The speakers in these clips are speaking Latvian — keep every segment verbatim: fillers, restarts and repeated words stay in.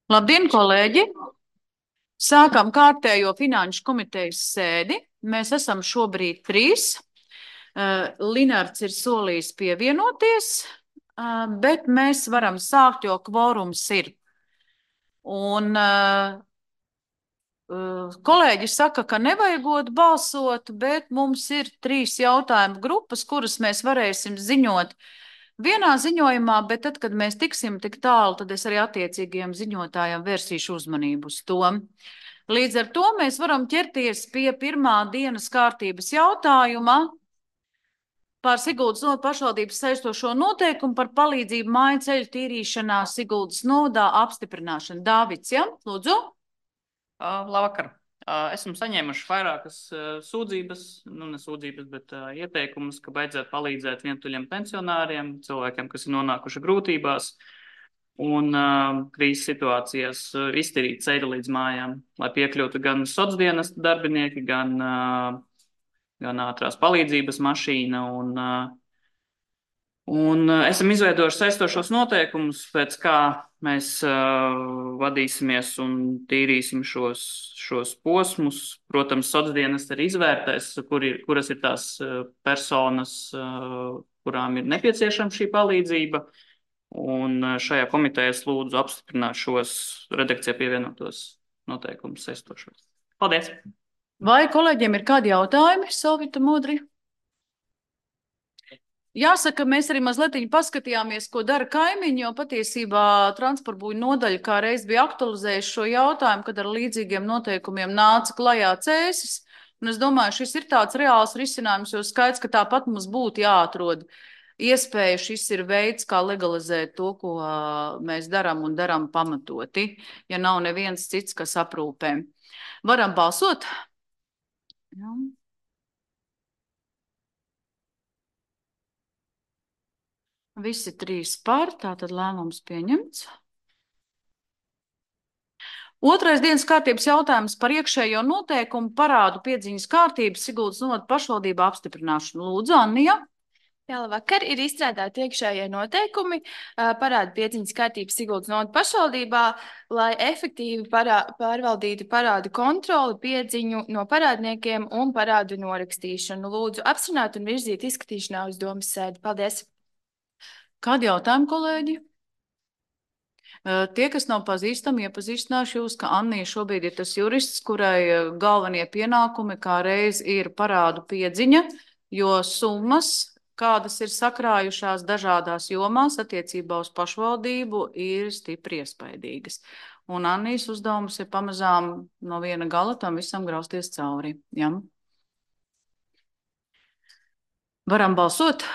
Labdien, kolēģi! Sākam kārtējo finanšu komitejas sēdi. Mēs esam šobrīd trīs. Uh, Linards ir solījis pievienoties, uh, bet mēs varam sākt, jo kvorums ir. Un uh, uh, kolēģi saka, ka nevajagot balsot, bet mums ir trīs jautājumu grupas, kuras mēs varēsim ziņot vienā ziņojumā, bet tad, kad mēs tiksim tik tālu, tad es arī attiecīgajiem ziņotājiem vērsīšu uzmanību uz to. Līdz ar to mēs varam ķerties pie pirmā dienas kārtības jautājuma par Siguldas novada pašvaldības saistošo noteikumu par palīdzību māju ceļu tīrīšanā Siguldas novadā apstiprināšanu. Dāvids, ja? Lūdzu. Uh, labvakar. Uh, esmu saņēmuši vairākas uh, sūdzības, nu ne sūdzības, bet uh, ieteikumus, ka vajadzētu palīdzēt vientuļiem pensionāriem, cilvēkiem, kas ir nonākuši grūtībās un uh, krīzes situācijās uh, iztīrīt ceļu līdz mājām, lai piekļūtu gan socdienas darbinieki, gan, uh, gan ātrās palīdzības mašīna. Un, uh, un uh, esam izveidojuši saistošos noteikumus, pēc kā mēs uh, vadīsimies un tīrīsim šos, šos posmus. Protams, socdienas arī izvērtēs, kur ir, kuras ir tās uh, personas, uh, kurām ir nepieciešama šī palīdzība. Un šajā komitejā es lūdzu apstiprināt šos redakcijā pievienotos noteikumus saistošos. Paldies! Vai kolēģiem ir kādi jautājumi, Solvita Modri? Jāsaka, mēs arī mazliet paskatījāmies, ko dara kaimiņi, jo patiesībā transportbūļu nodaļa kā reiz bija aktualizējuši šo jautājumu, kad ar līdzīgiem noteikumiem nāca klajā Cēsis. Un es domāju, šis ir tāds reāls risinājums, jo skaidrs, ka tāpat mums būtu jāatrod iespēja. Šis ir veids, kā legalizēt to, ko mēs darām un darām pamatoti, ja nav neviens cits, kas aprūpē. Varam balsot? Jā. Visi trīs par, tātad lēmums pieņemts. Otrais dienas kārtības jautājums par iekšējo noteikumu parādu piedziņas kārtības Siguldas novada pašvaldībā apstiprināšanu. Lūdzu, Annija. Jā, labvakar. Ir izstrādāti iekšējie noteikumi parādu piedziņas kārtības Siguldas novada pašvaldībā, lai efektīvi parā, pārvaldītu parādu kontroli, piedziņu no parādniekiem un parādu norakstīšanu. Lūdzu apstiprināt un virzīt izskatīšanā uz domas sēdi. Paldies! Kādi jautājumi, kolēģi? Tie, kas nav pazīstami, iepazīstināšu jūs, ka Annija šobrīd ir tas jurists, kurai galvenie pienākumi kā reiz ir parādu piedziņa, jo summas, kādas ir sakrājušās dažādās jomās attiecībā uz pašvaldību, ir stipri iespaidīgas. Un Annijas uzdevums ir pamazām no viena gala tam visam grausties cauri. Ja? Varam balsot?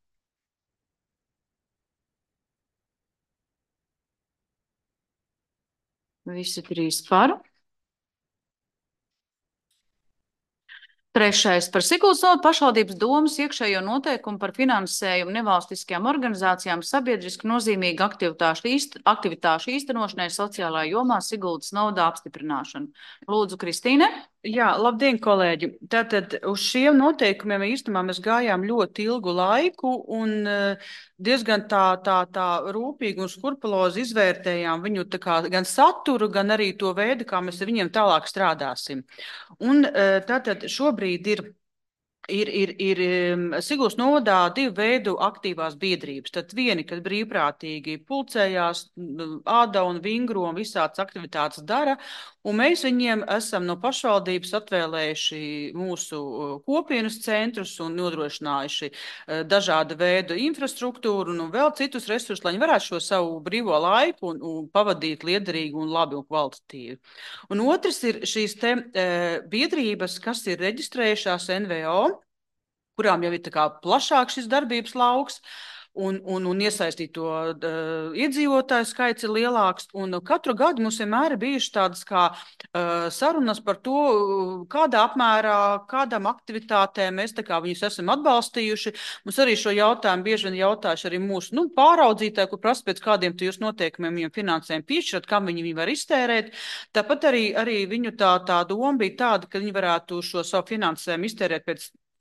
Visi trīs par. Trešais par Siguldas novada pašvaldības domas iekšējo noteikumu par finansējumu nevalstiskajām organizācijām sabiedriski nozīmīgu aktivitāšu, īst, aktivitāšu īstenošanai sociālā jomā Siguldas novadā apstiprināšanu. Lūdzu, Kristīne. Jā, labdien, kolēģi. Tātad uz šiem noteikumiem īstenībā mēs gājām ļoti ilgu laiku un diezgan tā, tā, tā rūpīgi un skrupulozi izvērtējām viņu tā kā gan saturu, gan arī to veidu, kā mēs ar viņiem tālāk strādāsim. Un tātad šobrīd ir Ir, ir, ir Siguldas novadā divu veidu aktīvās biedrības. Tad vieni, kad brīvprātīgi pulcējās, āda un vingro un visādas aktivitātes dara, un mēs viņiem esam no pašvaldības atvēlējuši mūsu kopienas centrus un nodrošinājuši dažādu veidu infrastruktūru un vēl citus resursus, lai viņi varētu šo savu brīvo laiku un, un pavadīt liederīgi un labi un kvalitatīvi. Un otrs ir šīs te biedrības, kas ir reģistrējušās N V O, kurām jau ir tā kā plašāk šis darbības lauks, un, un, un iesaistīto uh, iedzīvotāju skaits ir lielāks. Un katru gadu mums vienmēr ir bijušas tādas kā uh, sarunas par to, kādā apmērā, kādām aktivitātēm mēs tā kā viņus esam atbalstījuši. Mums arī šo jautājumu bieži vien jautājuši arī mūsu nu, pāraudzītāji, kur prasa pēc kādiem jūs noteikumiem viņiem finansējumu piešķirat, kam viņi, viņi var iztērēt. Tāpat arī, arī viņu tā, tā doma bija tāda, ka viņi varētu šo savu finansējumu iztērēt pēc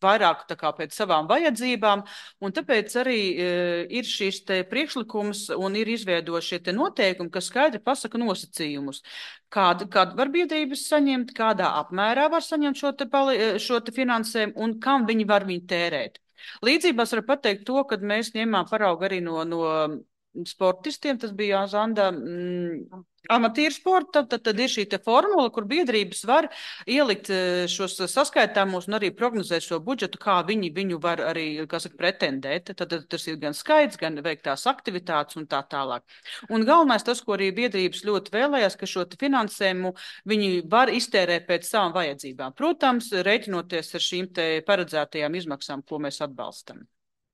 vairāk tā kā pēc savām vajadzībām, un tāpēc arī uh, ir šis te priekšlikums un ir izveidojuši šie te noteikumi, kas skaidri pasaka nosacījumus. Kādu, kādu var biedrības saņemt, kādā apmērā var saņemt šo te, pali, šo te finansējumu un kam viņi var viņu tērēt. Līdzībās var pateikt to, ka mēs ņēmām paraugu arī no, no sportistiem, tas bija Zanda mm, amatīru sporta, tad, tad ir šī te formula, kur biedrības var ielikt šos saskaitāmos un arī prognozēt šo budžetu, kā viņi viņu var arī, kā saka, pretendēt. Tad, tad tas ir gan skaits, gan veiktās aktivitātes un tā tālāk. Un galvenais tas, ko arī biedrības ļoti vēlējās, ka šo finansējumu viņi var iztērēt pēc savām vajadzībām. Protams, reiķinoties ar šīm te paredzētajām izmaksām, ko mēs atbalstam.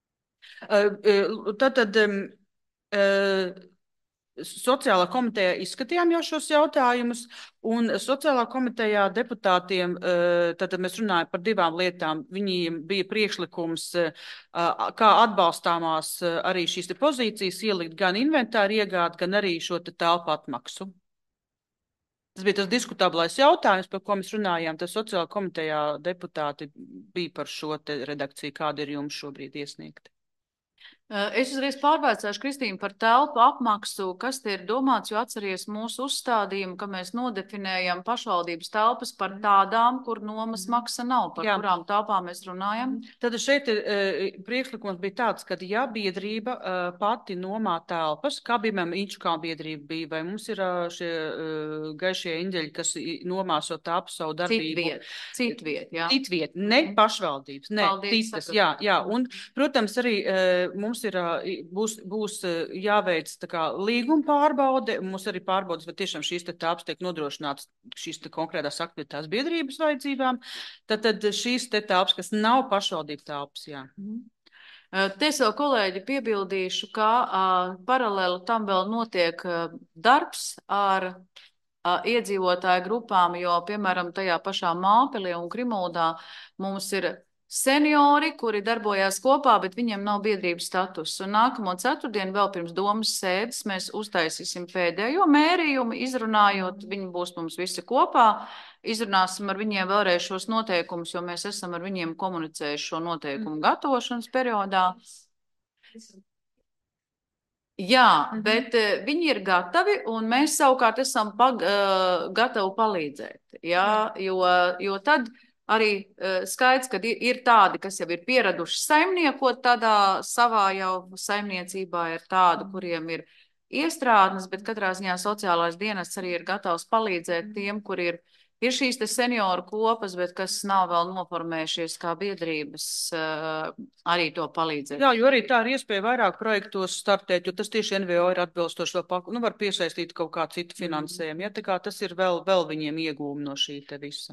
Tātad Sociālā komitejā izskatījām jau šos jautājumus, un sociālā komitejā deputātiem, tad mēs runājam par divām lietām. Viņiem bija priekšlikums, kā atbalstāmās arī šīs te pozīcijas ielikt gan inventāru iegādi, gan arī šo te telpu atmaksu. Tas bija tas diskutablais jautājums, par ko mēs runājām. Tas sociālā komitejā deputāti bija par šo te redakciju, kāda ir jums šobrīd iesniegta. Es uzreiz pārbaicāšu, Kristīna, par telpu apmaksu, kas te ir domāts, jo atceries mūsu uzstādījumu, ka mēs nodefinējam pašvaldības telpas par tādām, kur nomas maksa nav, par Jā. kurām telpām mēs runājam. Tad šeit ir priekšlikums bija tāds, ka ja biedrība pati nomā telpas, kā piemēram Inčukā biedrība bija, vai mums ir šie gaišie eņģeļi, kas nomā šo telpu savu darbību. Citviet, citviet, jā. Citviet, ne pašvaldības, ne Paldies, citas, jā, jā. Un, protams, arī mums ir, būs, būs jāveic tā kā līguma pārbaude, mums arī pārbaudas, vai tiešām šīs te telpas tiek nodrošināts šīs te konkrētās aktivitātes biedrības vajadzībām, tad, tad šīs te telpas, kas nav pašvaldību telpas, jā. Te es vēl kolēģi piebildīšu, ka uh, paralēli tam vēl notiek uh, darbs ar uh, iedzīvotāju grupām, jo, piemēram, tajā pašā Māpelī un Grimuldā mums ir seniori, kuri darbojās kopā, bet viņiem nav biedrības status. Un nākamo ceturtdienu vēl pirms domas sēdes mēs uztaisīsim pēdējo mērījumu, izrunājot, viņi būs mums visi kopā, izrunāsim ar viņiem vēlreiz šos noteikumus, jo mēs esam ar viņiem komunicējuši šo noteikumu gatavošanas periodā. Jā, mm-hmm. bet uh, viņi ir gatavi, un mēs savukārt esam pag, uh, gatavi palīdzēt. Jā, jo, jo tad arī uh, skaidrs, ka ir, ir tādi, kas jau ir pieraduši saimniekot tādā savā jau saimniecībā, ir tādi, kuriem ir iestrādnes, bet katrā ziņā sociālais dienests arī ir gatavs palīdzēt tiem, kur ir, ir šīs te senioru kopas, bet kas nav vēl noformējušies kā biedrības, uh, arī to palīdzēt. Jā, jo arī tā ir iespēja vairāk projektos startēt, jo tas tieši N V O ir atbilstoši, vēl, nu, var piesaistīt kaut kā citu finansējumu, ja, tā kā tas ir vēl, vēl viņiem iegūmi no šī te visa.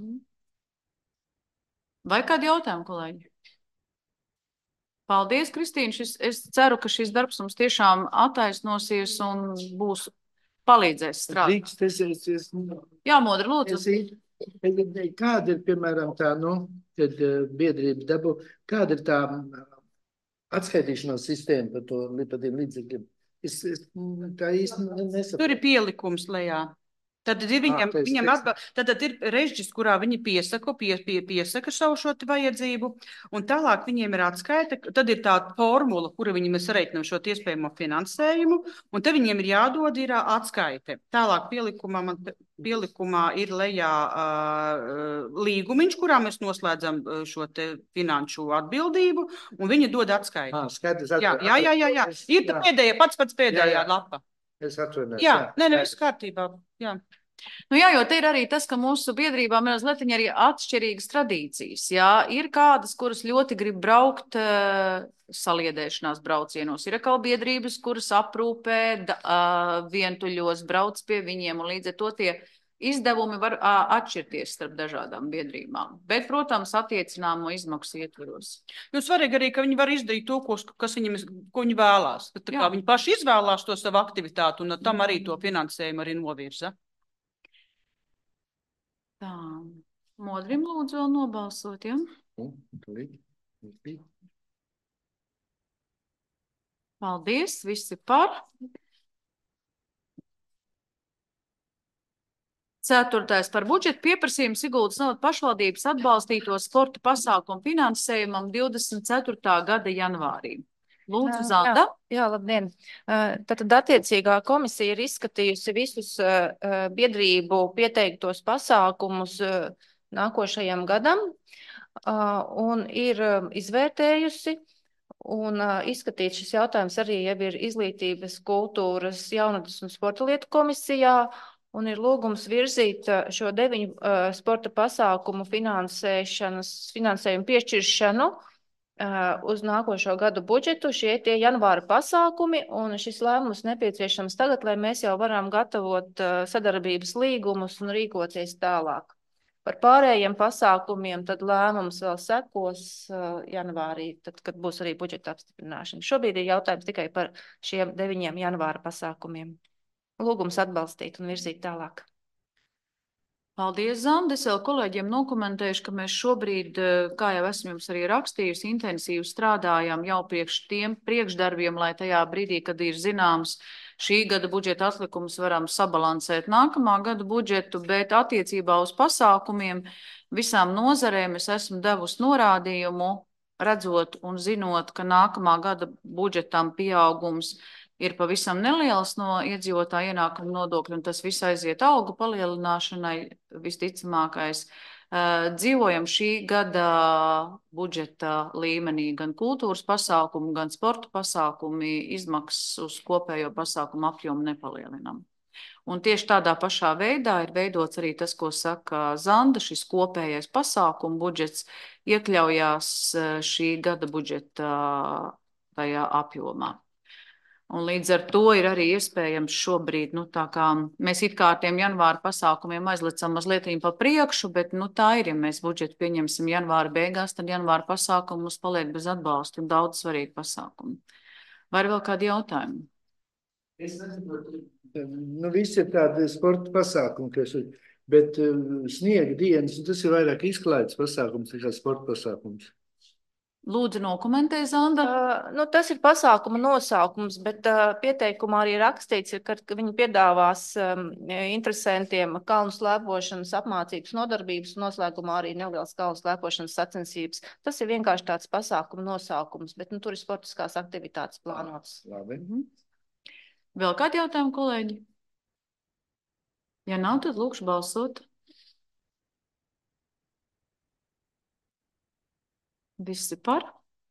Vai kādi jautājumi, kolēģi? Paldies, Kristīna. Šis, es ceru, ka šis darbs mums tiešām attaisnosies un būs palīdzēs strādāt. Rīks, es, es, es, Jā, Modri, lūdzu. Es, kāda ir, piemēram, tā, nu, kad biedrība dabu, kāda ir tā atskaitīšanās sistēma par to, par tiem līdzekļiem? Es, es tā īsti nesaprotu. Tur ir pielikums lejā. Tad ir viņam, ah, viņam atbal, tad, tad ir režģis, kurā viņi piesaka, pie, pie, piesaka savu šo vajadzību, un tālāk viņiem ir atskaita, tad ir tā formula, kura viņi mēs reiķinām šo iespējamo finansējumu, un te viņiem ir jādod ir atskaite. Tālāk pielikumā, man, pielikumā ir lejā uh, līgumiņš, kurā mēs noslēdzam šo te finanšu atbildību, un viņi dod atskaiti. Ah, skaidrs, jā, jā, jā, jā, jā. Ir tā pēdējā, pats pats pēdējā jā, jā. lapa. Es atvainojos. Jā, jā, nē, ne, viss kārtībā. Jā. Nu jā, jo te ir arī tas, ka mūsu biedrībām ir mazliet arī atšķirīgas tradīcijas. Jā, ir kādas, kuras ļoti grib braukt uh, saliedēšanās braucienos. Ir atkal biedrības, kuras aprūpē uh, vientuļos, brauc pie viņiem, un līdz ar to tie izdevumi var uh, atšķirties starp dažādām biedrībām. Bet, protams, attiecināmo izmaksu ietveros. Jo svarīgi arī, ka viņi var izdarīt to, ko, kas viņam, ko viņi vēlās. Tad, kā viņi paši izvēlās to savu aktivitātu, un tam arī to finansējumu arī novirza. Tā, Modrim lūdzu vēl nobalsot, ja? Paldies, visi par. Ceturtais par budžetu pieprasījumu Siguldas novada pašvaldības atbalstīto sporta pasākumu finansējumam divdesmit ceturtā gada janvārī. Lūdzu, Jā, Zanda. jā, labdien. Uh, Tātad attiecīgā komisija ir izskatījusi visus uh, uh, biedrību pieteiktos pasākumus uh, nākošajam gadam uh, un ir uh, izvērtējusi un uh, izskatīt šis jautājums arī jau ir izglītības, kultūras, jaunatnes un sporta lietu komisijā un ir lūgums virzīt uh, šo deviņu uh, sporta pasākumu finansēšanas, finansējumu piešķiršanu uz nākošo gadu budžetu. Šie tie janvāra pasākumi, un šis lēmums nepieciešams tagad, lai mēs jau varam gatavot sadarbības līgumus un rīkoties tālāk. Par pārējiem pasākumiem tad lēmums vēl sekos janvārī, tad, kad būs arī budžeta apstiprināšana. Šobrīd ir jautājums tikai par šiem deviņiem janvāra pasākumiem. Lūgums atbalstīt un virzīt tālāk. Paldies, Zanda. Es vēl kolēģiem nokomentēšu, ka mēs šobrīd, kā jau esmu jums arī rakstījusi, intensīvi strādājam jau priekš tiem priekšdarbiem, lai tajā brīdī, kad ir zināms šī gada budžeta atlikums, varam sabalansēt nākamā gada budžetu, bet attiecībā uz pasākumiem visām nozarēm es esmu devusi norādījumu, redzot un zinot, ka nākamā gada budžetam pieaugums ir pavisam neliels no iedzīvotāja ienākuma nodokļa, un tas viss aiziet algu palielināšanai visticamākais. Dzīvojam šī gada budžeta līmenī gan kultūras pasākumu, gan sporta pasākumi, izmaksas uz kopējo pasākumu apjomu nepalielinam. Un tieši tādā pašā veidā ir veidots arī tas, ko saka Zanda, šis kopējais pasākumu budžets iekļaujās šī gada budžeta tajā apjomā. Un līdz ar to ir arī iespējams šobrīd, nu tā kā mēs it kā ar tiem janvāra pasākumiem aizlicam mazliet pa priekšu, bet nu tā ir, ja mēs budžetu pieņemsim janvāra beigās, tad janvāra pasākumu mums paliek bez atbalsta un daudz svarīgi pasākumu. Vai ir vēl kādi jautājumi? Es nesaprotu, nu visi ir tādi sporta pasākumi, kas ir, bet sniega dienas, tas ir vairāk izklaides pasākums, nekā sporta pasākums. Lūdzu, nokomentē, Zanda. Uh, nu, tas ir pasākuma nosaukums, bet uh, pieteikumā arī rakstīts, ir, ka, ka viņi piedāvās um, interesantiem kalnu slēpošanas apmācības nodarbības, noslēgumā arī nelielas kalnu slēpošanas sacensības. Tas ir vienkārši tāds pasākuma nosaukums, bet nu, tur ir sportiskās aktivitātes plānotas. Labi. Mhm. Vēl kādi jautājumi, kolēģi? Ja nav, tad lūkšu balsot. Visi par.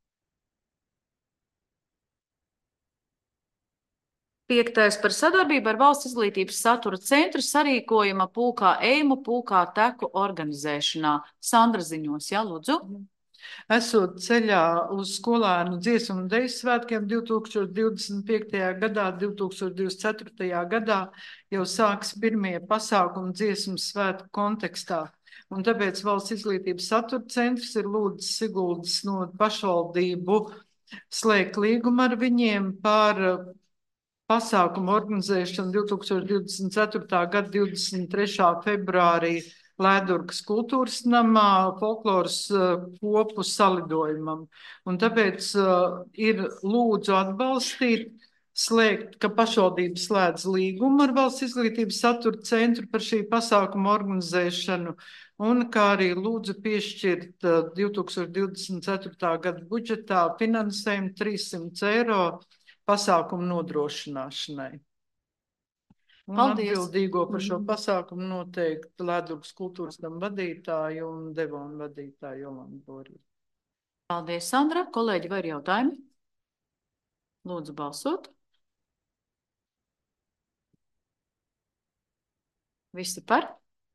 Piektais par sadarbību ar Valsts izglītības satura centru sarīkojuma pulkā eimu pulkā teku organizēšanā. Sandra ziņos, jā, lūdzu. Esot ceļā uz skolēnu dziesmu un deju svētkiem divi tūkstoši divdesmit piektajā gadā, divi tūkstoši divdesmit ceturtajā gadā jau sāks pirmie pasākumi dziesmu svētku kontekstā. Un tāpēc Valsts izglītības satura centrs ir lūdzis Siguldas no pašvaldību slēgt līgumu ar viņiem par pasākumu organizēšanu divi tūkstoši divdesmit ceturtā gada divdesmit trešā februārī Lēdurgas kultūras namā folkloras uh, kopu salidojumam. Un tāpēc uh, ir lūdzu atbalstīt, slēgt, ka pašvaldība slēdz līgumu ar Valsts izglītības satura centru par šī pasākuma organizēšanu, un kā arī lūdzu piešķirt uh, divi tūkstoši divdesmit ceturtā gada budžetā finansējumu trīssimts eiro pasākumu nodrošināšanai. Un Paldies. Atbildīgo par šo pasākumu noteikti Lēdurgas kultūras nama vadītāju un devonu vadītāju Jolanta Boriju. Paldies, Sandra. Kolēģi, vai ir jautājumi? Lūdzu balsot. Visi par?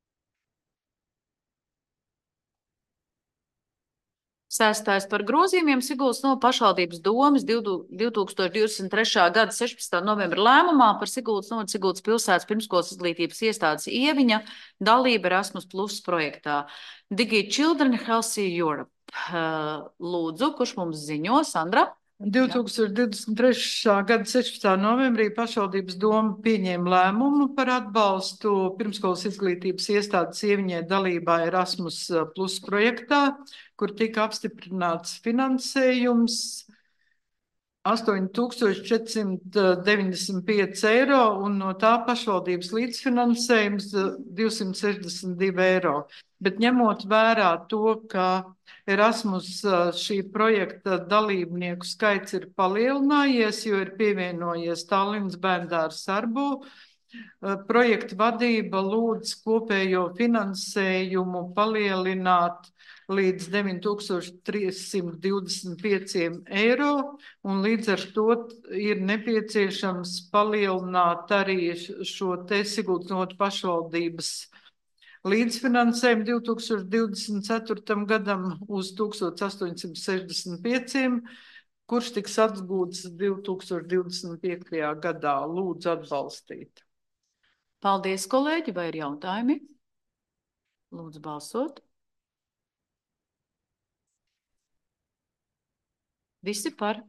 Sestais par grozījumiem Siguldas no pašvaldības domas divi tūkstoši divdesmit trešā gada sešpadsmitā novembra lēmumā par Siguldas no Siguldas pilsētas pirmskolas izglītības iestādes Ieviņa dalība Erasmus Plus projektā. Digi Children Healthy Europe. Lūdzu, kurš mums ziņo? Sandra? divi tūkstoši divdesmit trešā gada sešpadsmitā novembrī pašvaldības doma pieņēma lēmumu par atbalstu pirmskolas izglītības iestādes Ieviņai dalībā Erasmus Plus projektā, kur tika apstiprināts finansējums astoņi tūkstoši četri simti deviņdesmit pieci eiro un no tā pašvaldības līdzfinansējums divsimt sešdesmit divi eiro. Bet ņemot vērā to, ka Erasmus šī projekta dalībnieku skaits ir palielinājies, jo ir pievienojies Tallinas bērndārs Sarbu, projekta vadība lūdz kopējo finansējumu palielināt līdz deviņi tūkstoši trīs simti divdesmit pieci eiro, un līdz ar to ir nepieciešams palielināt arī šo te Siguldas novads pašvaldības līdzfinansējumu divi tūkstoši divdesmit ceturtajam gadam uz tūkstoš astoņsimt sešdesmit pieci, kurš tiks atgūts divi tūkstoši divdesmit piektajā gadā. Lūdzu atbalstīt. Paldies, kolēģi, vai ir jautājumi? Lūdzu balsot. Visi par.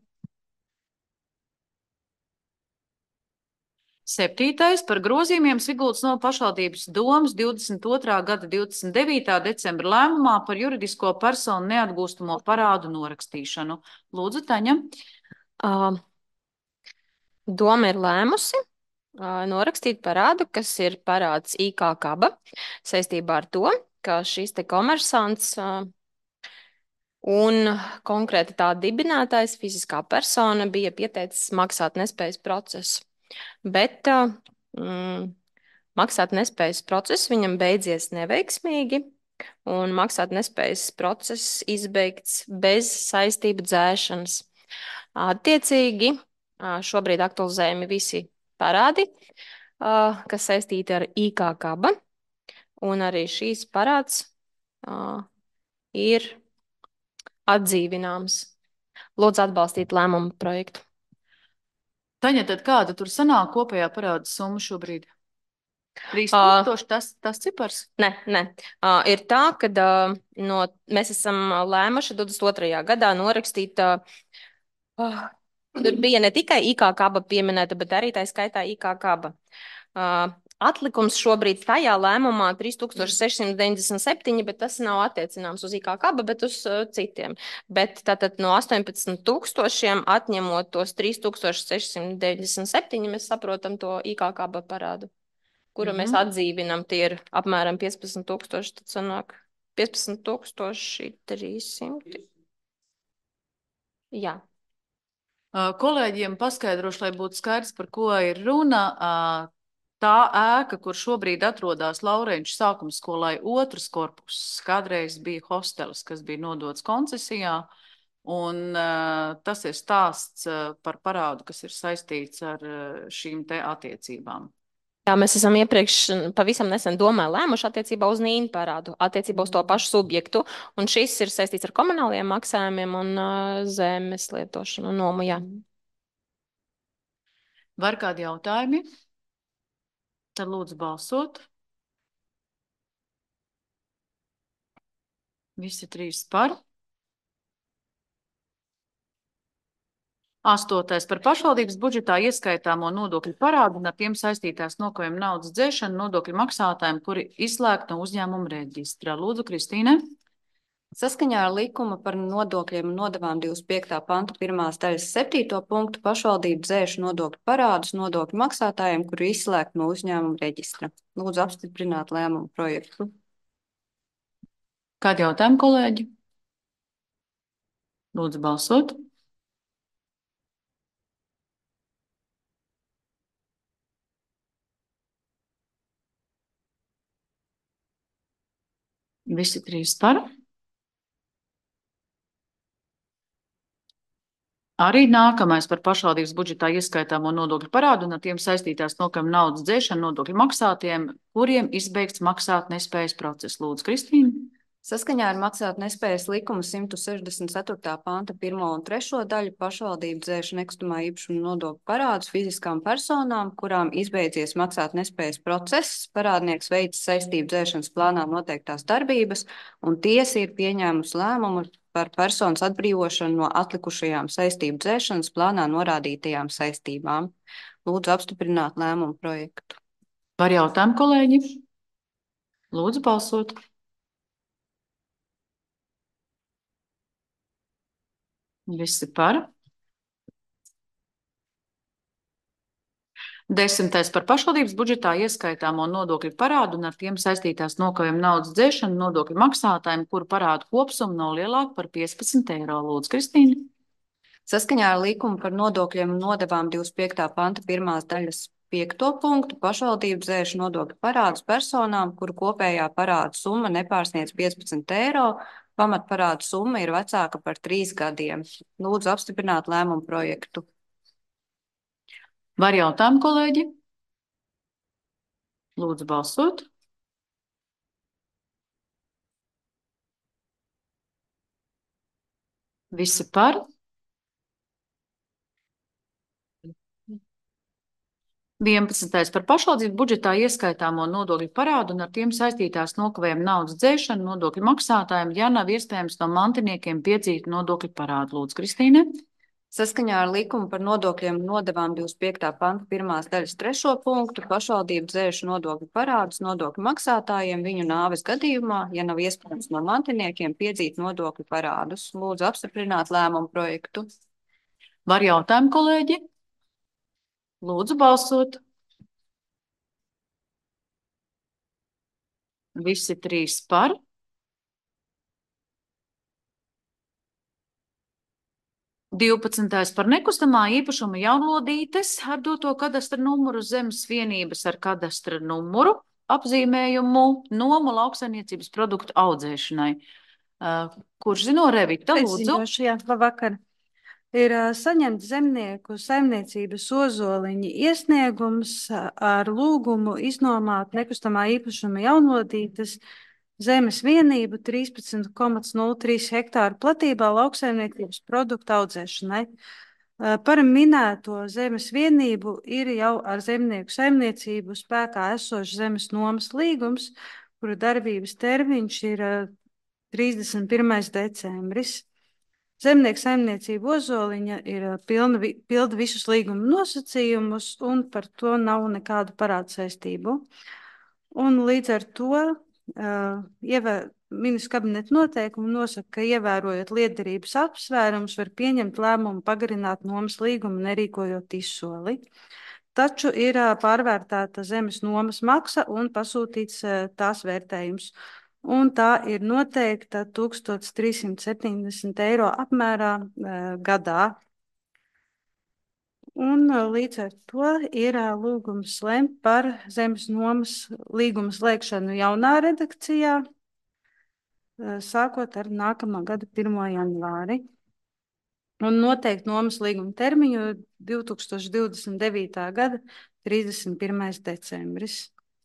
Septītais par grozījumiem Siguldas novads pašvaldības domes divdesmit otrā gada divdesmit devītā decembra lēmumā par juridisko personu neatgūstamo parādu norakstīšanu. Lūdzu, Taņa. Uh, doma ir lēmusi uh, norakstīt parādu, kas ir parāds I K Kaba, saistībā ar to, ka šis te komersants uh, un konkrēti tā dibinātājs, fiziskā persona, bija pieteicis maksāt nespējas procesu. Bet uh, mm, maksāt nespējas process viņam beidzies neveiksmīgi, un maksāt nespējas process izbeigts bez saistību dzēšanas. Attiecīgi, uh, šobrīd aktualizējami visi parādi, uh, kas saistīti ar I K Kaba, un arī šīs parāds uh, ir atdzīvināms. Lūdzu atbalstīt lēmumu projektu. Taņa, tad kāda tur sanāk kopējā parāda summa šobrīd? trīs Uh, tūkstoši, tas, tas cipars? Nē, nē. Uh, ir tā, ka uh, no, mēs esam lēmuši divdesmit otrajā gadā norakstīt, uh, uh, tur bija ne tikai I K Kaba pieminēta, bet arī tā skaitā I K Kaba. Uh, atlikums šobrīd tajā lēmumā trīs tūkstoši seši simti deviņdesmit septiņi, bet tas nav attiecināms uz I K Kaba, bet uz uh, citiem. Bet tātad no astoņpadsmit tūkstošiem atņemot tos trīs tūkstoši seši simti deviņdesmit septiņi, mēs saprotam to I K Kaba parādu, kuru Mhm. mēs atdzīvinam, tie ir apmēram piecpadsmit tūkstoši, tad sanāk piecpadsmit tūkstoši trīs simti. Jā. Uh, Kolēģiem paskaidrošu, lai būtu skaidrs, par ko ir runa. Uh, Tā ēka, kur šobrīd atrodas Laurenča sākuma skolai otrs korpus, kādreiz bija hostelis, kas bija nodots koncesijā, un uh, tas ir stāsts uh, par parādu, kas ir saistīts ar uh, šīm te attiecībām. Jā, mēs esam iepriekš pavisam nesen domā lēmuši attiecībā uz nīnu parādu, attiecībā uz to pašu subjektu, un šis ir saistīts ar komunāliem maksājumiem un uh, zemes lietošanu nomu, jā. Var kādi jautājumi? Tad lūdzu balsot. Visi trīs par. Astotais par pašvaldības budžetā ieskaitāmo nodokļu parādu un ar tiem saistītās nokavējuma naudas dzēšanu nodokļu maksātājiem, kuri izslēgti no uzņēmuma reģistra. Lūdzu, Kristīne. Saskaņā ar likumu par nodokļiem un nodevām divdesmit piektā panta pirmās daļas septīto punktu pašvaldība dzēš nodokļu parādus nodokļu maksātājiem, kuri izslēgti no uzņēmuma reģistra. Lūdzu apstiprināt lēmumu projektu. Kādi jautājumi, kolēģi? Lūdzu balsot. Visi trīs par. Arī nākamais par pašvaldības budžetā ieskaitāmo nodokļu parādu un ar tiem saistītās nokavējuma naudas dzēšanu nodokļu maksātiem, kuriem izbeigts maksāt nespējas process. Lūdzu, Kristīne. Saskaņā ar maksāt nespējas likuma simt sešdesmit ceturtā panta pirmo un trešo daļu pašvaldība dzēš nekustamā īpašuma nodokļu parādus fiziskām personām, kurām izbeidzies maksāt nespējas process, parādnieks veids saistību dzēšanas plānā noteiktās darbības, un tiesa ir pieņēmusi lēmumu par personas atbrīvošanu no atlikušajām saistību dzēšanas plānā norādītajām saistībām. Lūdzu apstiprināt lēmumu projektu. Var jautājumu, kolēģi? Lūdzu balsot. Visi par. Desmitais par pašvaldības budžetā ieskaitāmo nodokļu parādu un ar tiem saistītās nokavējuma naudas dzēšanu nodokļu maksātājiem, kuru parādu kopsumma nav lielāka par piecpadsmit eiro. Lūdzu, Kristīna. Saskaņā ar likumu par nodokļiem un nodevām divdesmit piektā panta pirmās daļas piekto punktu pašvaldību dzēš nodokļu parādus personām, kuru kopējā parādu summa nepārsniedz piecpadsmit eiro. Pamatparādu summa ir vecāka par trīs gadiem. Lūdzu apstiprināt lēmumu projektu. Var jautājumu, kolēģi? Lūdzu balsot. Visi par? vienpadsmitais par pašvaldības budžetā ieskaitāmo nodokļu parādu un ar tiem saistītās nokavējuma naudas dzēšanu nodokļu maksātājiem, ja nav iespējams no mantiniekiem piedzīt nodokļu parādu. Lūdzu, Kristīne. Saskaņā ar likumu par nodokļiem un nodevām divdesmit piektā panta pirmās daļas trešo punktu pašvaldību dzēš nodokļu parādus nodokļu maksātājiem viņu nāves gadījumā, ja nav iespējams no mantiniekiem piedzīt nodokļu parādus. Lūdzu apstiprināt lēmumu projektu. Var jautājumu, kolēģi? Lūdzu balsot. Visi trīs par. divpadsmitais par nekustamā īpašuma jaunlodītes ar doto kadastra numuru zemes vienības ar kadastra numuru apzīmējumu nomu lauksaimniecības produktu audzēšanai. Uh, kurš zino, Revita, lūdzu? Ziņošu, jā, labvakar. Ir uh, saņemts zemnieku saimniecības ozoliņa iesniegums uh, ar lūgumu iznomāt nekustamā īpašuma jaunlodītes zemes vienību trīspadsmit komats nulle trīs hektāru platībā lauksaimniecības produktu audzēšanai. Uh, par minēto zemes vienību ir jau ar zemnieku saimniecību spēkā esošs zemes nomas līgums, kuru darbības termiņš ir uh, trīsdesmit pirmais decembris. Zemnieku saimniecība Ozoliņa ir pilna, pilda visus līguma nosacījumus un par to nav nekādu parādu saistību. Un līdz ar to uh, ievē, ministru kabineta noteikumu nosaka, ka ievērojot lietderības apsvērumus var pieņemt lēmumu pagarināt nomas līgumu nerīkojot izsoli. Taču ir uh, pārvērtēta zemes nomas maksa un pasūtīts uh, tās vērtējums. Un tā ir noteikta tūkstoš trīs simti septiņdesmit eiro apmērā e, gadā. Un e, līdz ar to ir e, lūgums lemt par zemes nomas līguma slēgšanu jaunā redakcijā, e, sākot ar nākamā gada pirmo janvāri. Un noteikti nomas līguma termiņu divi tūkstoši divdesmit devītā gada trīsdesmit pirmais decembris.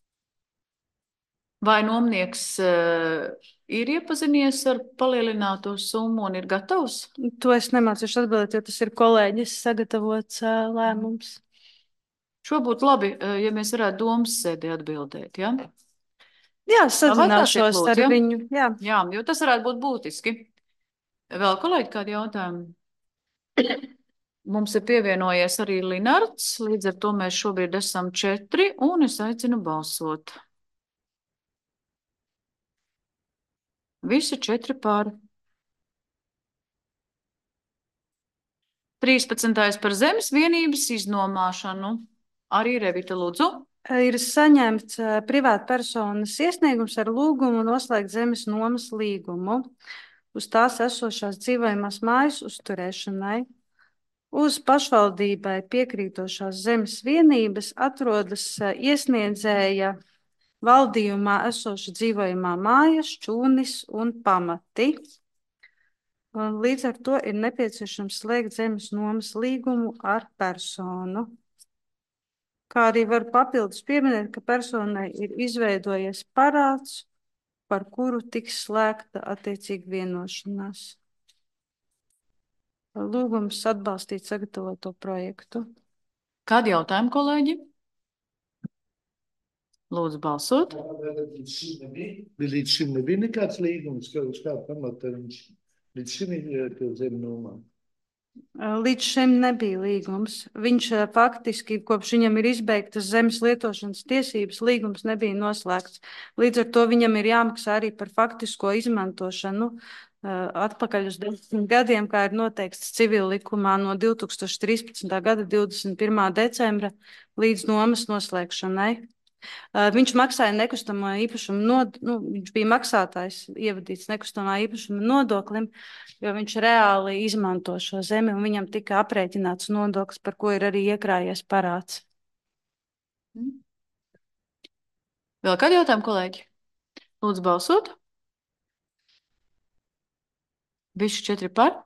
Vai nomnieks uh, ir iepazinies ar palielināto summu un ir gatavs? To es nemācīšu atbildēt, jo tas ir kolēģis sagatavots uh, lēmums. Šo būtu labi, uh, ja mēs varētu domas sēdē atbildēt, ja? Jā, sazināšos ar ja? viņu. Jā. Jā, jo tas varētu būt būtiski. Vēl kolēģi kādi jautājumi? Mums ir pievienojies arī Linards, līdz ar to mēs šobrīd esam četri un es aicinu balsot. Visi četri pār. trīspadsmitais par zemes vienības iznomāšanu. Arī Revita, lūdzu. Ir saņemts privātpersonas iesniegums ar lūgumu noslēgt zemes nomas līgumu uz tās esošās dzīvojamās mājas uzturēšanai. Uz pašvaldībai piekrītošās zemes vienības atrodas iesniedzēja valdījumā esoša dzīvojamā māja, šķūnis un pamati. Līdz ar to ir nepieciešams slēgt zemes nomas līgumu ar personu. Kā arī var papildus pieminēt, ka personai ir izveidojies parāds, par kuru tiks slēgta attiecīgi vienošanās. Lūgums atbalstīt sagatavoto projektu. Kādi jautājumi, kolēģi? Lūdzu balsot. Līdz šim nebija, līdz šim nebija nekāds līgums, ka uz kādu pamatu viņš līdz šim ir zem nomā. Līdz šim nebija līgums. Viņš faktiski, kopš viņam ir izbeigtas zemes lietošanas tiesības, līgums nebija noslēgts. Līdz ar to viņam ir jāmaksā arī par faktisko izmantošanu atpakaļ uz desmit gadiem, kā ir noteikts civil likumā no divi tūkstoši trīspadsmitā gada divdesmit pirmā decembra līdz nomas noslēgšanai. Viņš maksāja nekustamo īpašumu nodokli, nu, viņš bija maksātājs, ievadīts nekustamā īpašuma nodoklim, jo viņš reāli izmanto šo zemi un viņam tika aprēķināts nodoklis, par ko ir arī iekrājies parāds. Vēl kādi jautājumi, kolēģi? Lūdzu balsot. Visi četri par.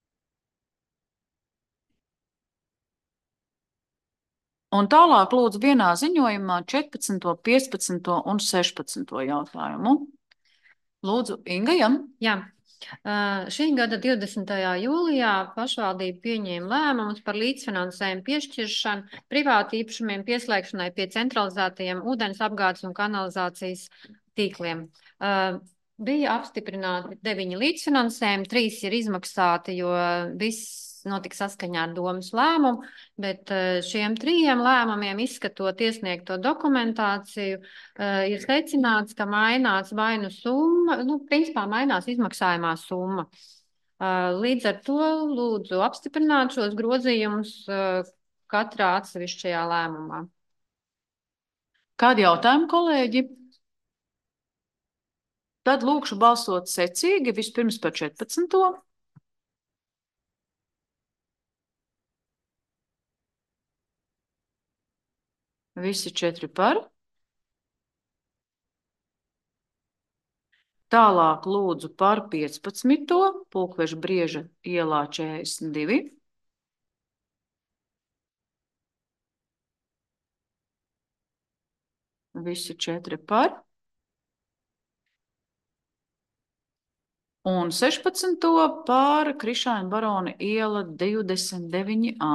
Un tālāk lūdzu vienā ziņojumā četrpadsmito, piecpadsmito un sešpadsmito jautājumu. Lūdzu, Inga, jam? Jā. Uh, šī gada divdesmitajā jūlijā pašvaldība pieņēma lēmumus par līdzfinansējumu piešķiršanu privātu īpašumiem pieslēgšanai pie centralizētajiem ūdens apgādes un kanalizācijas tīkliem. Uh, bija apstiprināti deviņi līdzfinansējumi, trīs ir izmaksāti, jo viss notika saskaņā ar domas lēmumu, bet šiem trījiem lēmumiem, izskatot iesniegto dokumentāciju, ir secināts, ka mainās vai nu summa, nu, principā mainās izmaksājumā summa. Līdz ar to lūdzu apstiprināt šos grozījumus katrā atsevišķajā lēmumā. Kādi jautājumi, kolēģi? Tad lūkšu balsot secīgi, vispirms par četrpadsmito. Visi četri par. Tālāk lūdzu par piecpadsmito. Pulkveža Brieža ielā četrdesmit divi. Visi četri par. Un sešpadsmito par Krišāņa Barona iela divdesmit deviņi A.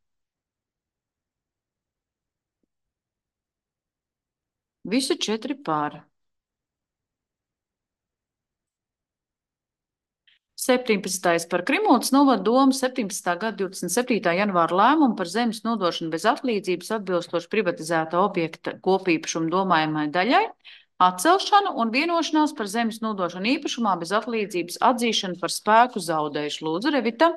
Visi četri par. septiņpadsmitais par Krimultas novada domu septiņpadsmitā gada divdesmit septītā janvāra lēmumu par zemes nodošanu bez atlīdzības atbilstoši privatizēta objekta kopīpašuma domājamai daļai, atcelšanu un vienošanās par zemes nodošanu īpašumā bez atlīdzības atzīšanu par spēku zaudējuši. Lūdzu, Revita.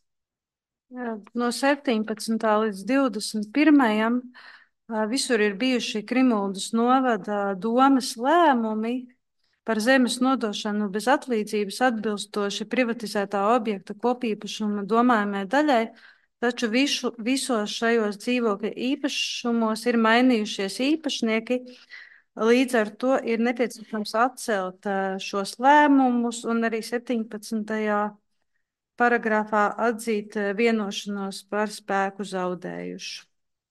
No septiņpadsmitā līdz divdesmit pirmajam visur ir bijuši Krimuldas novada domas lēmumi par zemes nodošanu bez atlīdzības atbilstoši privatizētā objekta kopīpašuma domājamai daļai, taču visu, visos šajos dzīvokļa īpašumos ir mainījušies īpašnieki, līdz ar to ir nepieciešams atcelt šos lēmumus un arī septiņpadsmitajā paragrāfā atzīt vienošanos par spēku zaudējušu.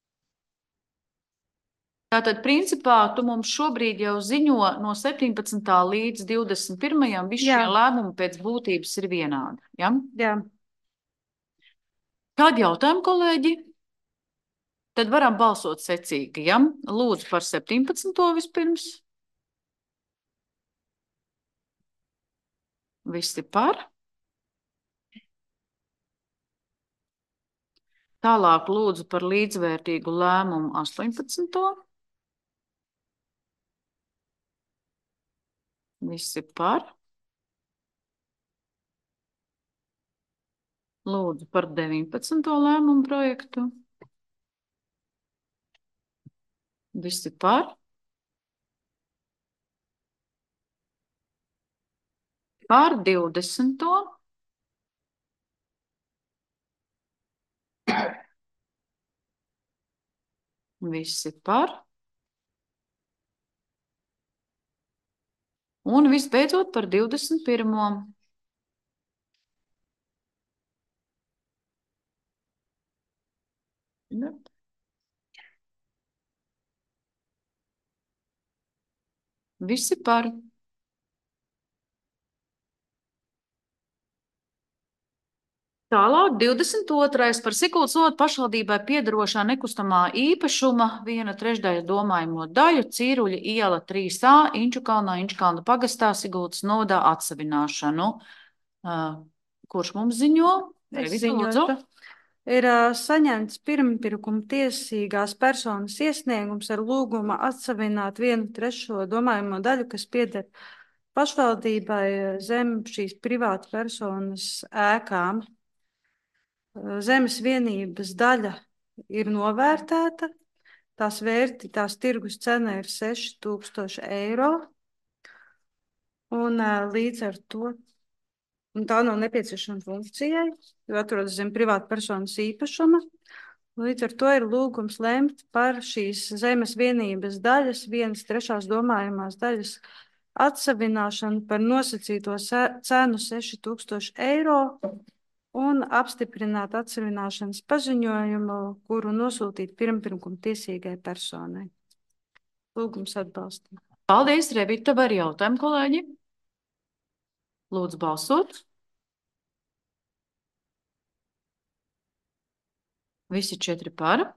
Tātad, principā, tu mums šobrīd jau ziņo no septiņpadsmitā līdz divdesmit pirmajam visi šie lēmumi pēc būtības ir vienādi. Ja? Jā. Kādi jautājumi, kolēģi? Tad varam balsot secīgi. Ja? Lūdzu par septiņpadsmito vispirms. Visi par. Tālāk lūdzu par līdzvērtīgu lēmumu astoņpadsmito. Visi par. Lūdzu par deviņpadsmito lēmumu projektu. Visi par. Par divdesmito. Visi par. Un visbeidzot par divdesmit pirmo. Visi par. Tālāk divdesmit otrais par Siguldas novada pašvaldībai piederošā nekustamā īpašuma viena trešdaļa domājamo daļu Cīruļa iela trīs A Inčukalnā, Inčukalna pagastā Siguldas novadā atsavināšanu. Uh, kurš mums ziņo? Es ziņotu. Ir uh, saņemts pirmpirkuma tiesīgās personas iesniegums ar lūgumu atsavināt vienu trešo domājamo daļu, kas pieder pašvaldībai zem šīs privāta personas ēkām. Zemes vienības daļa ir novērtēta. Tās vērti, tās tirgus cena ir seši tūkstoši eiro. Un līdz ar to, un tā nav nepieciešama funkcijai, jo atrodas zem privāta personas īpašuma. Līdz ar to ir lūgums lemt par šīs zemes vienības daļas, vienas trešās domājamās daļas atsavināšanu par nosacīto cenu seši tūkstoši eiro un apstiprināt atsavināšanas paziņojumu, kuru nosūtīt pirmpirkuma tiesīgai personai. Lūgums atbalstīt. Paldies, Revita, var jautājumu, kolēģi? Lūdzu, balsot. Visi četri par.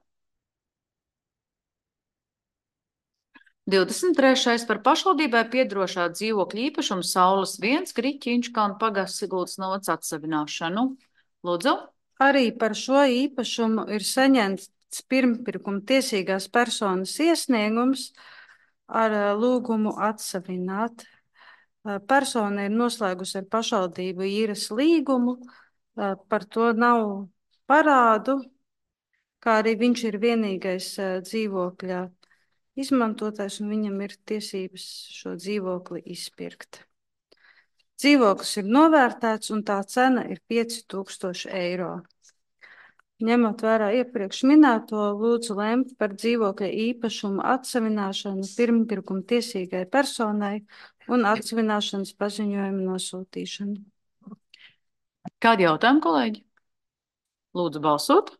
divdesmit trešais par pašvaldībai piedrošā dzīvokļa īpašumu Saules viens, Griķi, Inčkalna pagasts, Siguldas novads atsavināšanu. Lūdzu. Arī par šo īpašumu ir saņemts pirmpirkuma tiesīgās personas iesniegums ar lūgumu atsavināt. Persona ir noslēgusi ar pašvaldību īres līgumu, par to nav parādu, kā arī viņš ir vienīgais dzīvokļa izmantotājs un viņam ir tiesības šo dzīvokli izpirkt. Dzīvoklis ir novērtēts un tā cena ir pieci tūkstoši eiro. Ņemot vērā iepriekš minēto, lūdzu lemt par dzīvokļa īpašumu atsavināšanu pirmpirkuma tiesīgai personai un atsavināšanas paziņojumu nosūtīšanu. Kādi jautājumi, kolēģi? Lūdzu balsot.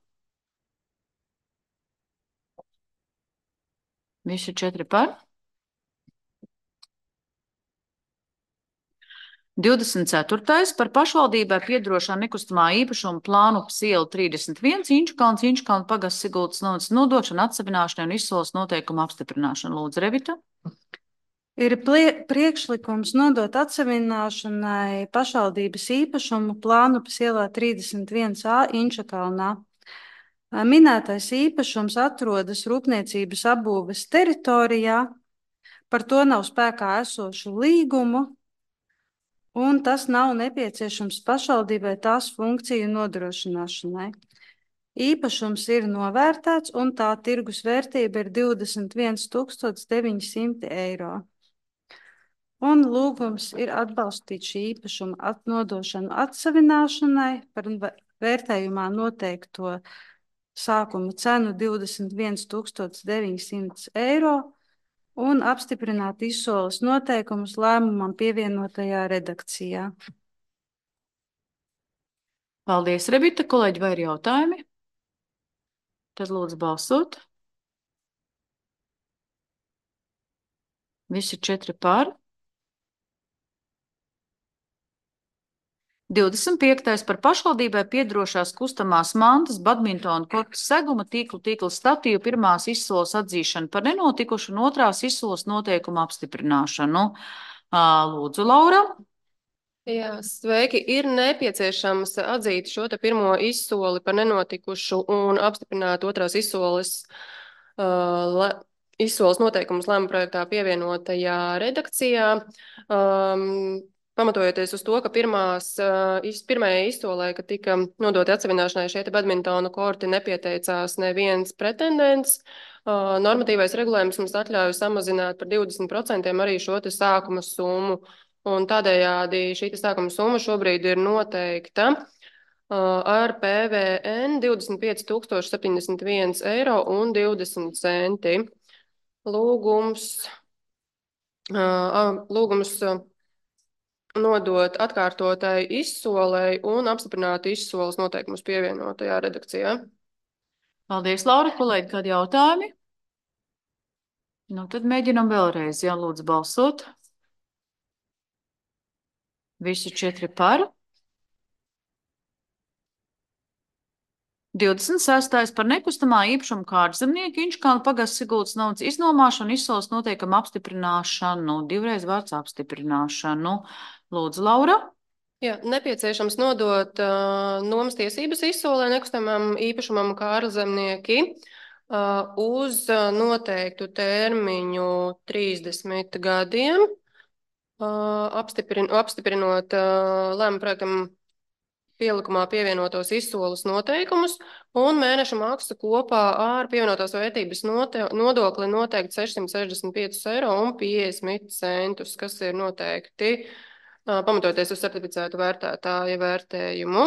Visi četri par. divdesmit ceturtais par pašvaldībai piedrošā nekustamā īpašuma plānu iela trīsdesmit viens, Inčkalns, Inčkalna pagasts, Siguldas novads nodošana, atsavināšana un izsoles noteikuma apstiprināšana. Lūdzu, Revita. Ir priekšlikums nodot atsavināšanai pašvaldības īpašumu plānu ielā trīsdesmit viens A Inčkalnā. Minētais īpašums atrodas rūpniecības apbūves teritorijā, par to nav spēkā esošu līgumu, un tas nav nepieciešams pašvaldībai tās funkciju nodrošināšanai. Īpašums ir novērtēts, un tā tirgus vērtība ir divdesmit viens tūkstoši deviņi simti eiro. Un lūgums ir atbalstīt šī īpašuma atnodošanu atsavināšanai par vērtējumā noteikto sākuma cenu divdesmit viens tūkstoši deviņi simti eiro un apstiprināt izsoles noteikumus lēmumam pievienotajā redakcijā. Paldies, Revita. Kolēģi, vai ir jautājumi? Tad lūdzu balsot. Visi četri par. divdesmit piektais par pašvaldībai piedrošās kustamās mantas, badmintona korta seguma, tīklu, tīkla statīvu, pirmās izsoles atzīšanu par nenotikušu un otrās izsoles noteikumu apstiprināšanu. Lūdzu, Laura. Jā, sveiki. Ir nepieciešams atzīt šo te pirmo izsoli par nenotikušu un apstiprināt otrās izsoles, uh, izsoles noteikumus lēmuma projektā pievienotajā redakcijā. Um, Pamatojoties uz to, ka pirmās, pirmajai izsolē, kad tika nodoti atsavināšanai šie te badmintona korti, nepieteicās neviens pretendents, normatīvais regulējums mums atļauj samazināt par divdesmit procentiem arī šo te sākuma summu. Un tādējādi šī te sākuma summa šobrīd ir noteikta ar P V N divdesmit pieci tūkstoši septiņdesmit viens eiro un divdesmit centi. Lūgums, lūgums nodot atkārtotai izsolei un apstiprināt izsoles noteikumus pievienotajā redakcijā. Paldies, Laura. Kolēģi, kādi jautājumi? Nu, tad mēģinam vēlreiz. Jā, lūdzu balsot. Visi četri par. divdesmit sestais par nekustamā īpašuma kārtzemnieku Inčkalna pagasts, Siguldas novads iznomāšanu, izsoles noteikumu apstiprināšanu, divreiz vārds apstiprināšanu. Lūdzu, Laura. Jā, nepieciešams nodot uh, nomas tiesības izsolē nekustamam īpašumam kārzemnieki uh, uz uh, noteiktu termiņu trīsdesmit gadiem. apstiprin, apstiprinot uh, lēmumu projektam pielikumā pievienotos izsoles noteikumus un mēneša maksu kopā ar pievienotās vērtības note, nodokli noteikti sešsimt sešdesmit pieci eiro un piecdesmit centus, kas ir noteikti uh, pamatoties uz certificētu vērtētāja vērtējumu.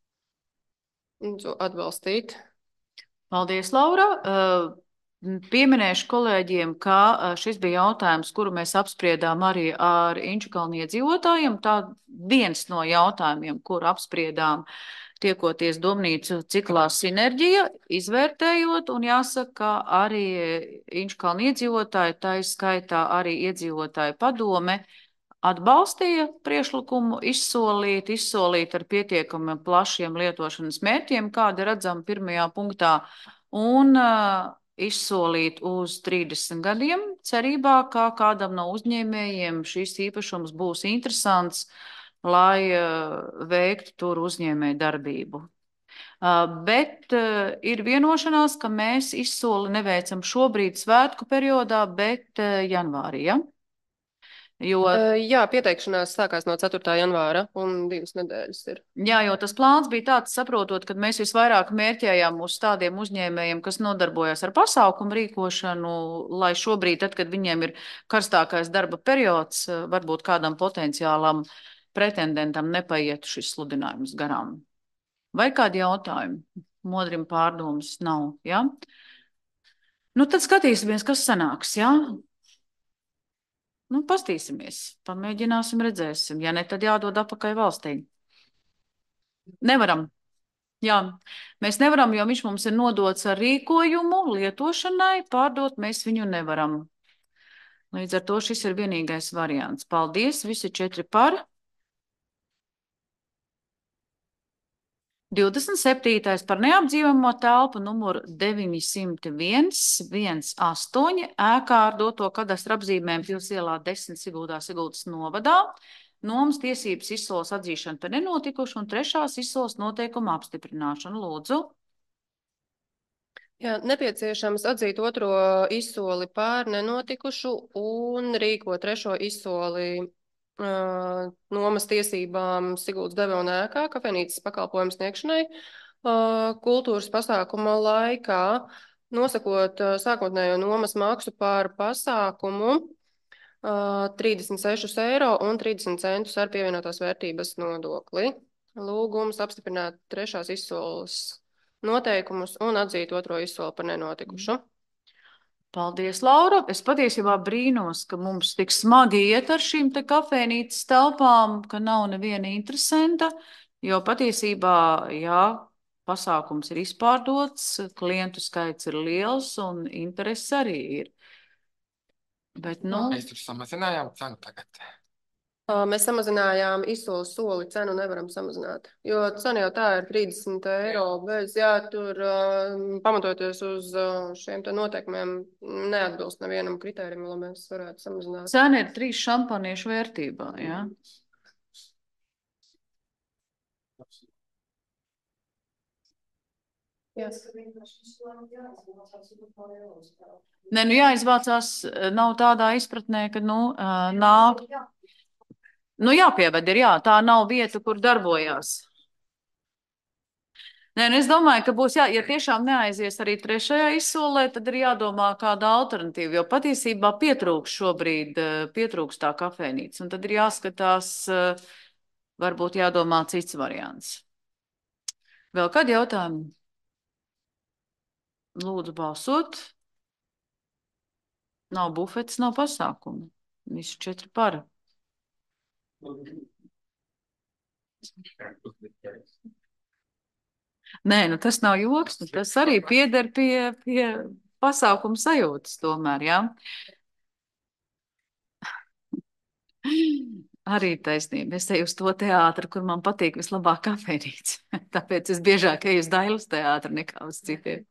Atbalstīt. Paldies, Laura. Pieminēšu kolēģiem, ka šis bija jautājums, kuru mēs apspriedām arī ar Inčukalnu iedzīvotājiem. Tā viens no jautājumiem, kuru apspriedām tiekoties domnīcu ciklā Sinerģija, izvērtējot, un jāsaka, ka arī Inčukalnu iedzīvotāji, tā izskaitā arī iedzīvotāju padome, atbalstīja priekšlikumu izsolīt, izsolīt ar pietiekamiem plašiem lietošanas mērķiem, kādi redzam pirmajā punktā, un uh, izsolīt uz trīsdesmit gadiem, cerībā, ka kādam no uzņēmējiem šīs īpašums būs interesants, lai uh, veiktu tur uzņēmēju darbību. Uh, bet uh, ir vienošanās, ka mēs izsoli neveicam šobrīd svētku periodā, bet uh, janvārī, ja? Jo... Uh, jā, pieteikšanās sākās no ceturtā janvāra un divas nedēļas ir. Jā, jo tas plāns bija tāds, saprotot, ka mēs visvairāk mērķējām uz tādiem uzņēmējiem, kas nodarbojas ar pasākumu rīkošanu, lai šobrīd, tad, kad viņiem ir karstākais darba periods, varbūt kādam potenciālam pretendentam nepaietu šis sludinājums garām. Vai kādi jautājumi? Modrim pārdomas nav, jā? Nu, tad skatīsimies, kas sanāks, jā? Nu, pastīsimies, pamēģināsim, redzēsim. Ja ne, tad jādod atpakaļ valstī. Nevaram. Jā, mēs nevaram, jo viņš mums ir nodots ar rīkojumu lietošanai, pārdot mēs viņu nevaram. Līdz ar to šis ir vienīgais variants. Paldies, visi četri par. divdesmit septītais par neapdzīvojamo telpu numuru deviņsimt viens astoņi ēkā ar doto kadastra apzīmēm Pils ielā desmit Siguldā Siguldas novadā. Nomas tiesības izsoles atzīšana par nenotikušu un trešās izsoles noteikuma apstiprināšanu. Lūdzu. Jā, nepieciešams atzīt otro izsoli par nenotikušu un rīko trešo izsoli Uh, nomas tiesībām Siguldas Devona ēkā, kafejnīcas pakalpojumu sniegšanai, uh, kultūras pasākuma laikā, nosakot uh, sākotnējo nomas maksu par pasākumu uh, trīsdesmit seši eiro un trīsdesmit centus ar pievienotās vērtības nodokli. Lūgums apstiprināt trešās izsoles noteikumus un atzīt otro izsoli par nenotikušu. Paldies, Laura. Es patiesībā brīnos, ka mums tik smagi iet ar šīm te kafejnīcas telpām, ka nav neviena interesanta, jo patiesībā, jā, pasākums ir izpārdots, klientu skaits ir liels un interesi arī ir. Bet, nu... Mēs tur samazinājām cenu tagad. Mēs samazinājām izsoles soli, cenu nevaram samazināt, jo cena jau tā ir trīsdesmit eiro, bez, jā, tur pamatoties uz šiem te noteikumiem neatbilst nevienam kritērijam, lai mēs varētu samazināt. Cena ir trīs šampaniešu vērtībā, jā? Yes. Nē, nu jāizvācās, nav tādā izpratnē, ka, nu, nāk... Nu, jāpieved ir, jā, tā nav vieta, kur darbojās. Nē, nu es domāju, ka būs, jā, ja tiešām neaizies arī trešajā izsolē, tad ir jādomā kāda alternatīva, jo patiesībā pietrūks šobrīd, pietrūks tā kafejnīca, un tad ir jāskatās, varbūt jādomā cits variants. Vēl kādi jautājumi? Lūdzu balsot. Nav bufetes, nav pasākumu. Visi četri par. Nē, nu tas nav joks, nu tas arī pieder pie, pie pasākuma sajūtas tomēr, jā. Arī taisnība. Es eju uz to teātru, kur man patīk vislabāk kafejnīca. Tāpēc es biežāk eju uz Dailas teātru nekā uz citiem.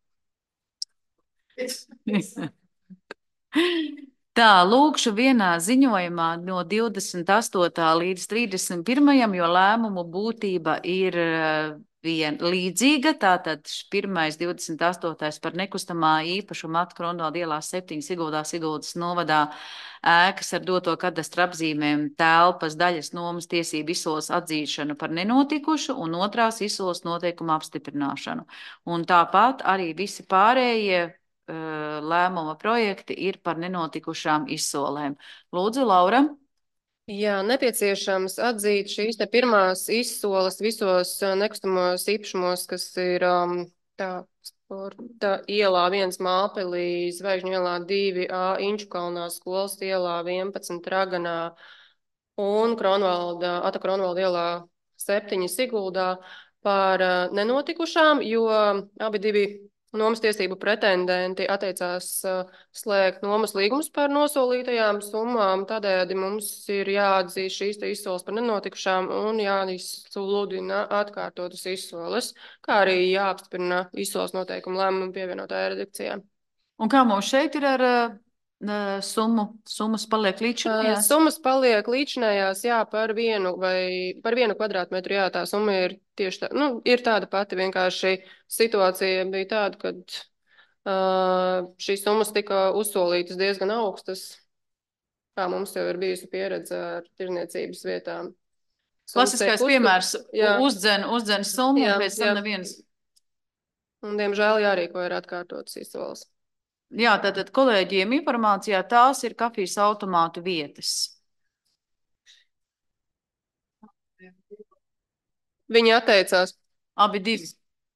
Tā, lūkšu vienā ziņojumā no divdesmit astotā līdz trīsdesmit pirmajam, jo lēmumu būtība ir vien līdzīga. Tātad pirmais divdesmit astotais par nekustamā īpašuma aktu Kronvalda ielā septiņi Siguldā, Siguldas novadā ēkas ar doto kadastra apzīmēm telpas daļas nomas tiesību izsoles atzīšanu par nenotikušu un otrās izsoles noteikumu apstiprināšanu. Un tāpat arī visi pārējie uh, lēmuma projekti ir par nenotikušām izsolēm. Lūdzu, Laura. Jā, nepieciešams atzīt šīs te pirmās izsoles visos nekustamos īpašumos, kas ir um, tā, sporta ielā viens Māpelī, Zvaigžņu ielā divi A, Inčukalnā, Skolas ielā vienpadsmit Raganā un Kronvalda, Ata Kronvalda ielā septiņi Siguldā par uh, nenotikušām, jo abi divi nomas tiesību pretendenti atteicās uh, slēgt nomas līgumus par nosolītajām summām. Tādējādi mums ir jāatzīst šīs te izsoles par nenotikušām un jāizsludina atkārtotas izsoles, kā arī jāapstiprina izsoles noteikumu lēmumu pievienotajā redakcijā. Un kā mums šeit ir ar uh, summu? Summas paliek līdzinājās? Uh, summas paliek līdzinājās, jā, par vienu vai par vienu kvadrātmetru, jā, tā summa ir tieši tā, nu, ir tāda pati, vienkārši situācija bija tāda, kad uh, šīs summas tika uzsolītas diezgan augstas, kā mums jau ir bijusi pieredze ar tirniecības vietām. Klasiskais piemērs uzdzen, uzdzen summu jā, un pēc tam jā. neviens. Un, diemžēl, jārīko ir atkārtotas izsoles. Jā, tātad kolēģiem informācijā tās ir kafijas automātu vietas. Viņi atteicās. Abi divi.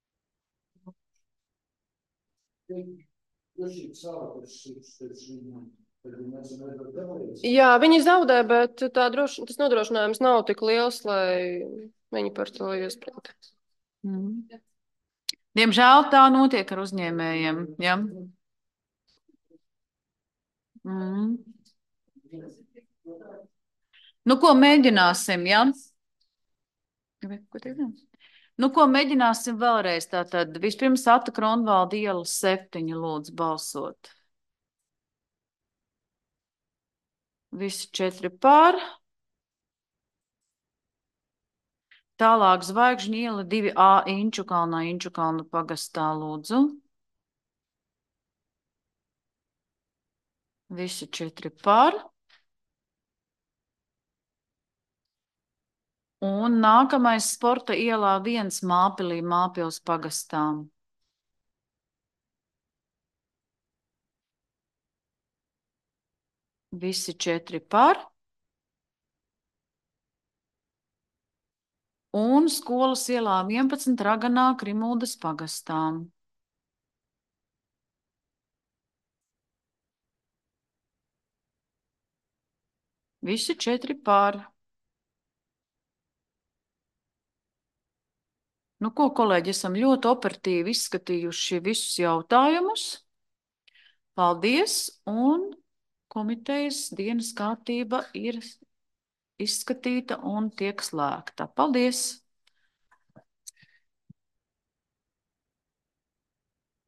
Jā, viņi zaudē, bet tā droši, tas nodrošinājums nav tik liels, lai viņi par to iespriektu. Mm. Diemžēl tā notiek ar uzņēmējiem. Ja? Mm. Nu, ko mēģināsim, ja? Nu, ko mēģināsim vēlreiz? Tātad vispirms Ata Kronvalda iela septiņi lūdzu balsot. Visi četri par. Tālāk Zvaigžņu iela divi A Inčukalnā, Inčukalnu pagastā lūdzu. Visi četri par. Un nākamais sporta ielā viens Māpilī, Māpils pagastām. Visi četri par. Un Skolas ielā vienpadsmit Raganā, Krimuldas pagastām. Visi četri par. Nu, ko, kolēģi, esam ļoti operatīvi izskatījuši visus jautājumus. Paldies, un komitejas dienas kārtība ir izskatīta un tiek slēgta. Paldies!